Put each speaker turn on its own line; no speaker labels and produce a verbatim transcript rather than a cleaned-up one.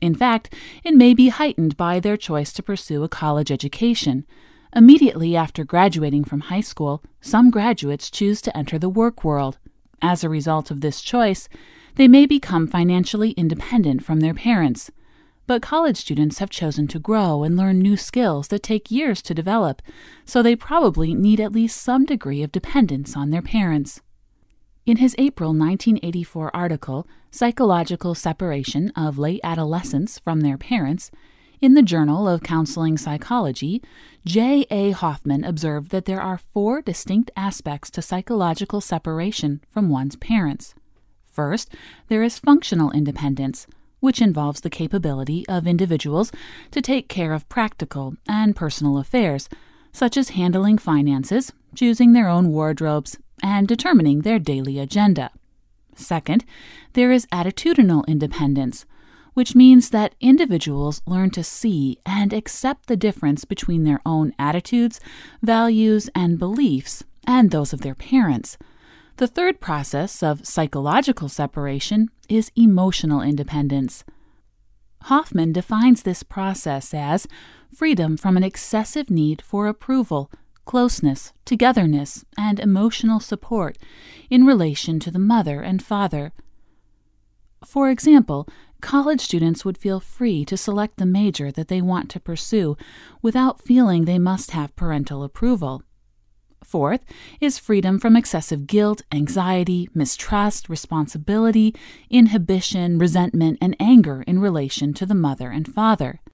In fact, it may be heightened by their choice to pursue a college education. Immediately after graduating from high school, some graduates choose to enter the work world. As a result of this choice, they may become financially independent from their parents. But college students have chosen to grow and learn new skills that take years to develop, so they probably need at least some degree of dependence on their parents. In his April nineteen eighty-four article, Psychological Separation of Late Adolescents from Their Parents, in the Journal of Counseling Psychology, J A Hoffman observed that there are four distinct aspects to psychological separation from one's parents. First, there is functional independence, which involves the capability of individuals to take care of practical and personal affairs, such as handling finances, choosing their own wardrobes, and determining their daily agenda. Second, there is attitudinal independence, which means that individuals learn to see and accept the difference between their own attitudes, values, and beliefs and those of their parents. The third process of psychological separation is emotional independence. Hoffman defines this process as freedom from an excessive need for approval, closeness, togetherness, and emotional support in relation to the mother and father. For example, college students would feel free to select the major that they want to pursue without feeling they must have parental approval. Fourth is freedom from excessive guilt, anxiety, mistrust, responsibility, inhibition, resentment, and anger in relation to the mother and father.